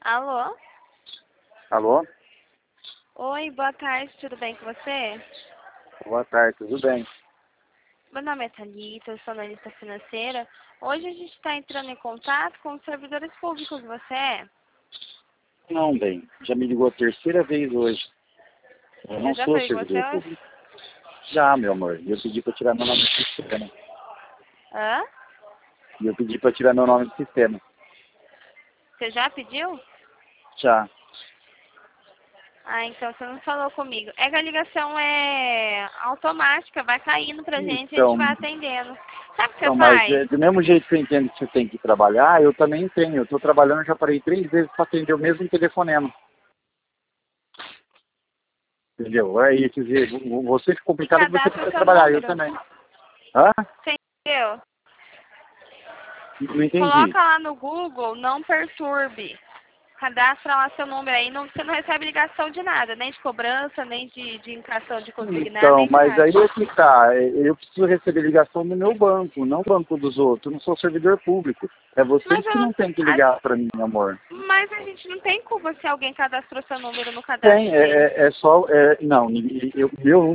Alô? Alô? Oi, boa tarde, tudo bem com você? Boa tarde, tudo bem? Meu nome é Thalita, eu sou analista financeira. Hoje a gente está entrando em contato com os servidores públicos, você é? Não, bem, já me ligou a terceira vez hoje. Eu Eu não já sou falei com você servidor hoje? público. Já, meu amor, e eu pedi para tirar meu nome do sistema. Hã? E eu pedi para tirar meu nome do sistema. Você já pediu? Já. Ah, então você não falou comigo. É que a ligação é automática, vai caindo pra gente e a gente Então, vai atendendo. Sabe o que você então, mas faz? do mesmo jeito que eu entendo que você tem que trabalhar, eu também tenho. Eu estou trabalhando, já parei 3 vezes para atender o mesmo telefonema. Entendeu? Aí, quer dizer, você fica complicado que você Cadastra o precisa seu trabalhar, eu número. também. Hã? Você entendeu? Não entendi. Coloca lá no Google, não perturbe. Cadastra lá seu número aí, você não recebe ligação de nada, nem de cobrança, nem de infração de consignar, Então, nem de mas nada. aí é que tá. Eu preciso receber ligação do meu banco, não do banco dos outros. Eu não sou servidor público. É Mas, vocês que não tem que ligar para mim, amor. mas a gente não tem culpa se alguém cadastrou seu número no cadastro Tem, deles. é só. Não, meu